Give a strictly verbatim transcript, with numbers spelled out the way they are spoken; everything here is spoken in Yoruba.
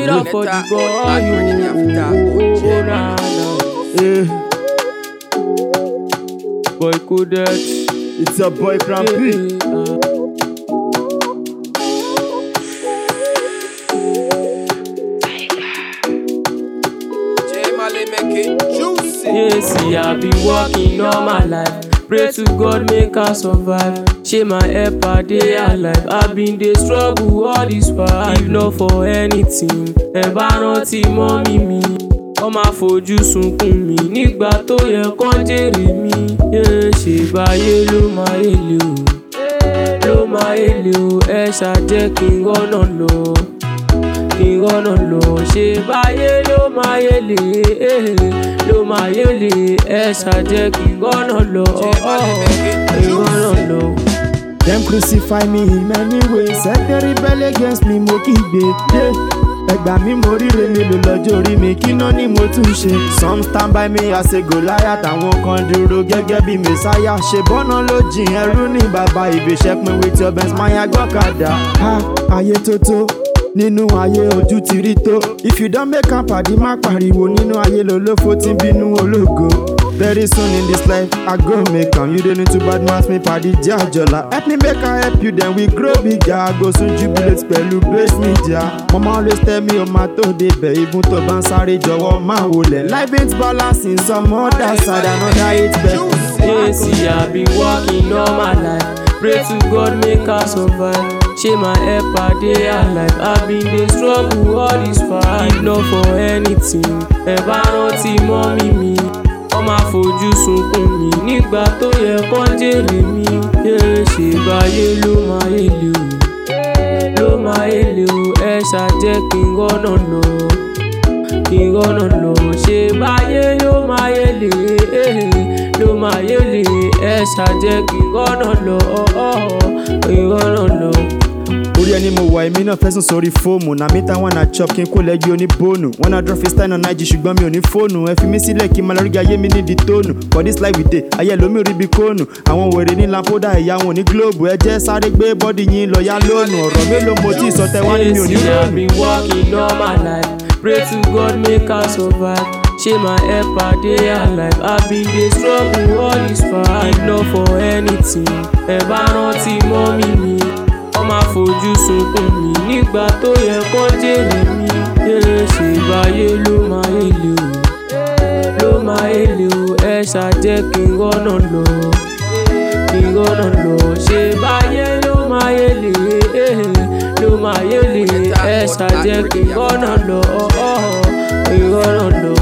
it up for the boy. Yeah. Boy Kodet. It's a boy Cram P. Yeah, see, I've been working all my life. Pray to God make I survive. Shey my helper dey alive. I've been dey struggle all this while. If not for anything, ẹ bá rántí mọ́mí mi. Wọ́n máa fojú sunkún mi nígbà tó yẹ kán jèrè mi. Ṣé báyé ló máa yẹlẹ o? Ló máa yẹlẹ o? Ẹ ṣàjẹ́ kí n rọ́nà lọ. Kí n rọ́nà lọ. Ṣé báyé ló máa yẹlẹ? Ló máa yẹlẹ? Ẹ ṣàjẹ́ kí n rọ́nà lọ. Kí n rọ́nà lọ. Them crucify me in many ways. Set the rebel against me, mo kígbe. Ẹgbà mi mo ríre mélòó lọ́jọ́ orí mi, kí náà ni mo tún ṣe. Some stand by me as a Goliath, àwọn kan dúró gẹ́gẹ́ bí Messiah. Ṣé bọ́nà ló jìn ẹrú ní bàbá ìbíṣẹ́pin with your best man agbọ́kadà. Ha ayé tó tó nínú ayé ojú ti rí tó. If you don make am pàdé má pariwo nínú ayé lolófo tí ń bínú ológo. Very soon in this life, I go make am. You don't need to badmouth me, paddy jajola. Help me make I help you, then we grow bigger. I go soon jubilate pẹ̀lú base media. Mama always tell me, o ma tó débẹ̀, even tó bá ń sáré jọ̀wọ́ máa wọlé. Life ain't balancing, some other side, another eight better. Yeah, see, I've been working all my life. Pray to God make I survive. Shey my helper dey alive. I've been dey struggle all this while. If not for anything, ẹ bá rántí mọ́mí mi. Wọ́n máa fojú sunkún mi nígbà tó yẹ kán jèrè mi. Ṣé báyé ló máa yẹlẹ o? Ló máa yẹlẹ o? Ẹ ṣàjẹ́ kí n rọ́nà lọ. Kí n rọ́nà lọ. Ṣé báyé ló máa yẹlẹ? Ló máa yẹlẹ? Ẹ ṣàjẹ́ kí n rọ́nà lọ. Kí n rọ́nà lọ. Orí ẹni mo wà èmi náà fẹ̀sùn sórí fóòmù. Na mí táwọn na chop kí n kó lẹ́gbẹ̀ẹ́ oníbóònù. Wọ́n na drop freestyle on I G ṣùgbọ́n mi ò ní fóònù. Ẹ fi mí sílẹ̀ kí n máa lọ́rí ayé mi nídìí tóònù. For this life we dey, ayé lómi ò rí bí kóònù. Àwọn wèrè ní lampoda ẹ̀yà wọn ní gílóòbù. Ẹ jẹ́ sáré gbé bọ́dì yín lọ yá lónù. Ọ̀rọ̀ mélòó mo tí ì sọ tẹ́ wá ní mi ò ní I've lónù. been working all my life. Pray to God make I survive. Shey my helper dey alive. I've been dey struggle all this while. If not for anything, ẹ bá rántí mọ́mí mi. Wọ́n máa fojú sunkún mi nígbà tó yẹ kán jèrè mi. Ṣé báyé ló máa yẹlẹ o? Ló máa yẹlẹ o? Ẹ ṣàjẹ́ kí n rọ́nà lọ. Kí n rọ́nà lọ. Ṣé báyé ló máa yẹlẹ? Ló máa yẹlẹ? Ẹ ṣàjẹ́ kí n rọ́nà lọ. Kí n rọ́nà lọ.